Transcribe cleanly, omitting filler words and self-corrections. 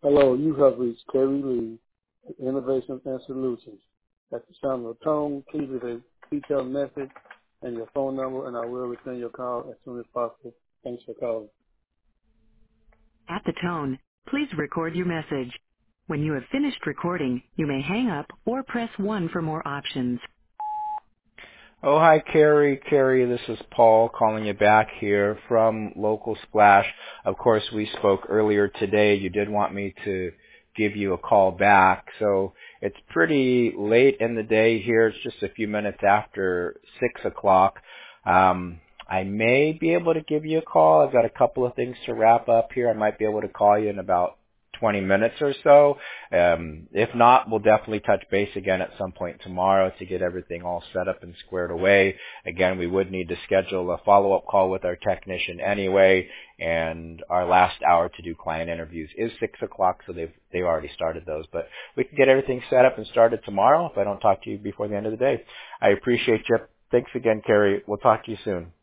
Hello, you have reached Kerry Lee, Innovations and Solutions. At the sound of the tone, please leave a detailed message and your phone number, and I will return your call as soon as possible. Thanks for calling. At the tone, please record your message. When you have finished recording, you may hang up or press 1 for more options. Oh, hi, Carrie. Carrie, this is Paul calling you back here from Local Splash. Of course, we spoke earlier today. You did want me to give you a call back. So it's pretty late in the day here. It's just a few minutes after 6 o'clock. I may be able to give you a call. I've got a couple of things to wrap up here. I might be able to call you in about 20 minutes or so. If not, we'll definitely touch base again at some point tomorrow to get everything all set up and squared away. Again, we would need to schedule a follow-up call with our technician anyway, and our last hour to do client interviews is 6 o'clock, so they've already started those. But we can get everything set up and started tomorrow if I don't talk to you before the end of the day. I appreciate you. Thanks again, Carrie. We'll talk to you soon.